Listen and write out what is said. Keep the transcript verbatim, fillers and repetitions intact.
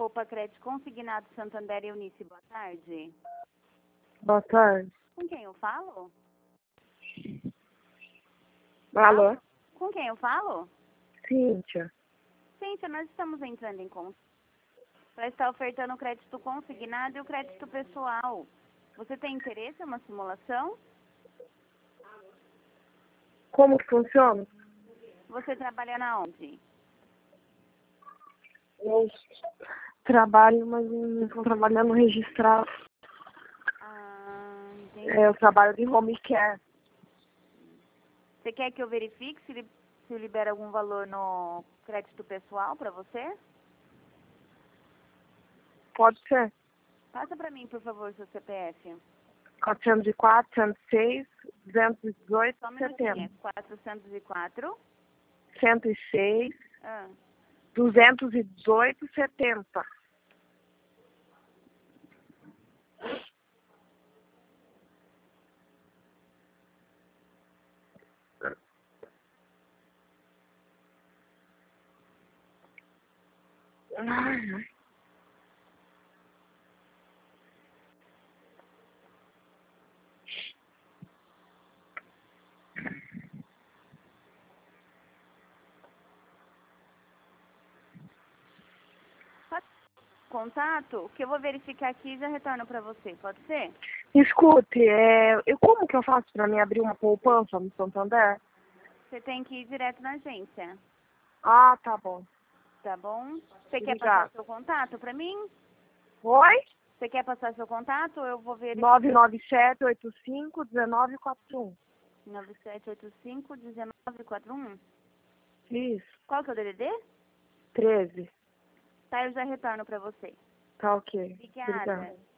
Poupa Crédito Consignado Santander e Eunice, boa tarde. Boa tarde. Com quem eu falo? Alô? Com quem eu falo? Cíntia. Cíntia, nós estamos entrando em contato para estar ofertando o crédito consignado e o crédito pessoal. Você tem interesse em uma simulação? Como que funciona? Você trabalha na onde? Eu trabalho, mas não estou trabalhando registrado. Ah, entendi. É, eu trabalho de home care. Você quer que eu verifique se, li- se libera algum valor no crédito pessoal para você? Pode ser. Passa para mim, por favor, seu C P F. quatrocentos e quatro, cento e seis, duzentos e dezoito, Só um minutinho. É setenta. quatrocentos e quatro. cento e seis, Ah, duzentos e dezoito, setenta. Ai, ai. contato, que eu vou verificar aqui e já retorno para você. Pode ser? Escute, é, eu, como que eu faço para mim abrir uma poupança no Santander? Você tem que ir direto na agência. Ah, tá bom. Tá bom? Você quer Obrigada. passar seu contato para mim? Oi? Você quer passar seu contato? Eu vou verificar. nove nove sete, oito cinco, um nove quatro um. nove sete oito cinco, um nove quatro um. Isso. Qual que é o D D D? treze. Tá, eu já retorno para você. Tá ok. Obrigada. Obrigada.